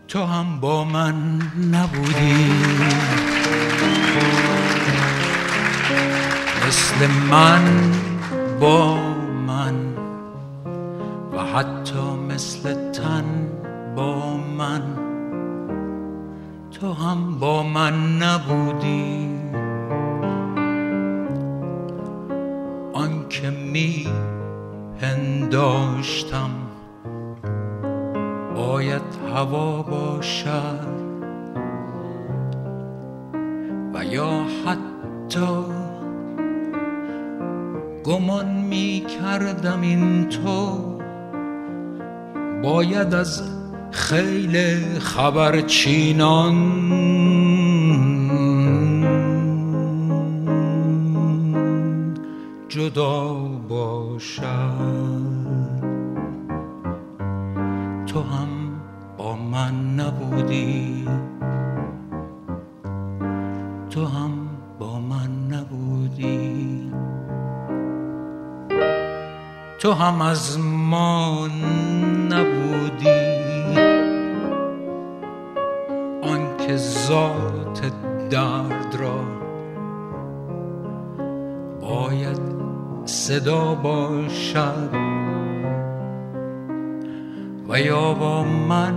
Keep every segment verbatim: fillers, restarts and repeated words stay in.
تو هم با من نبودی، مثل من با من و حتی مثل تن با من. تو هم با من نبودی، آن که می پنداشتم باید هوا باشد و یا حتی گمان می کردم این تو باید از خیل خبرچینان جدا باشد. تو هم با من نبودی، تو هم با من نبودی، تو هم از ما نبودی، آن که ذات درد را باید صدا باشد و یا با من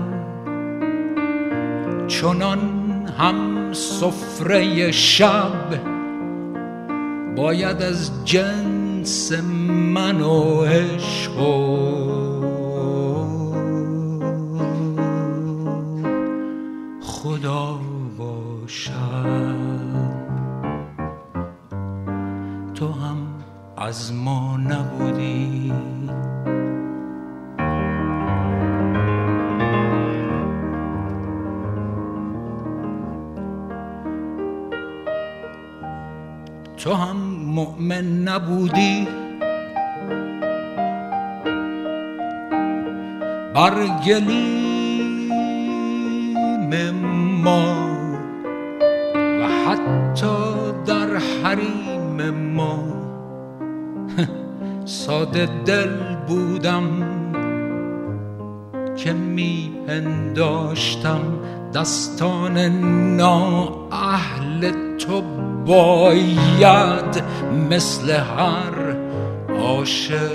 چنان هم سفره شب باید از جنس من و عشق و خدا باشد. تو هم از ما نبودی، تو هم مؤمن نبودی بر گلیم ما و حتی در حریم ما ساده دل بودم که می پنداشتم دستان نااهل تو باید مثل هر عاشق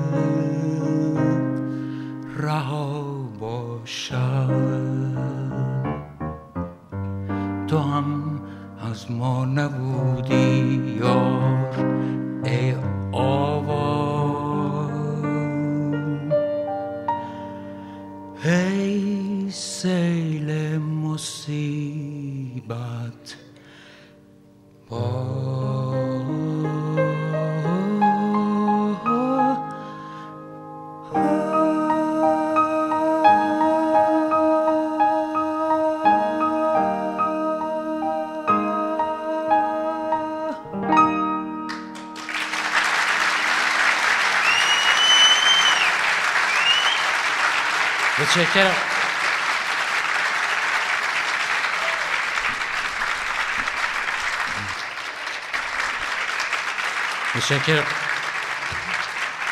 رها باشد. تو هم از ما نبودی یار ای آوا، ای سیل مصیبت با متشکرم. متشکرم.